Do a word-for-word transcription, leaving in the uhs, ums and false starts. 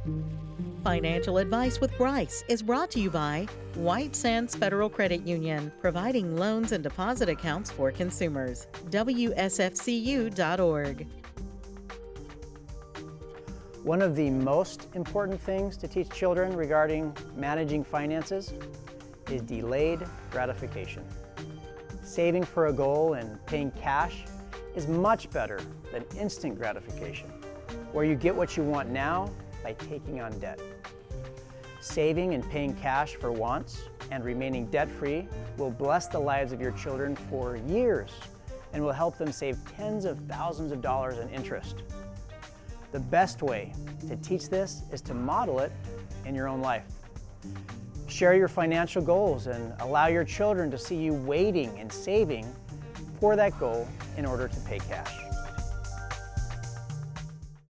Financial Advice with Bryce is brought to you by White Sands Federal Credit Union, providing loans and deposit accounts for consumers. W S F C U dot org. One of the most important things to teach children regarding managing finances is delayed gratification. Saving for a goal and paying cash is much better than instant gratification, where you get what you want now by taking on debt. Saving and paying cash for wants and remaining debt-free will bless the lives of your children for years and will help them save tens of thousands of dollars in interest. The best way to teach this is to model it in your own life. Share your financial goals and allow your children to see you waiting and saving for that goal in order to pay cash.